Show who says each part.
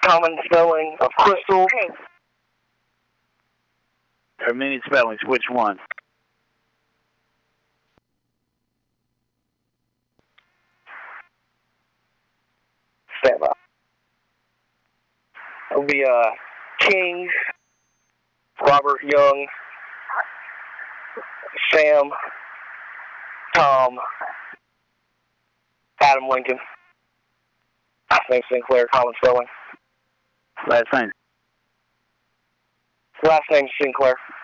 Speaker 1: Common spelling of crystal.
Speaker 2: There are many spellings. Which one?
Speaker 1: Stand by. It'll be King, Robert Young, Sam, Tom, Adam Lincoln. Last name Sinclair, common spelling.
Speaker 2: Last name?
Speaker 1: Last name Sinclair.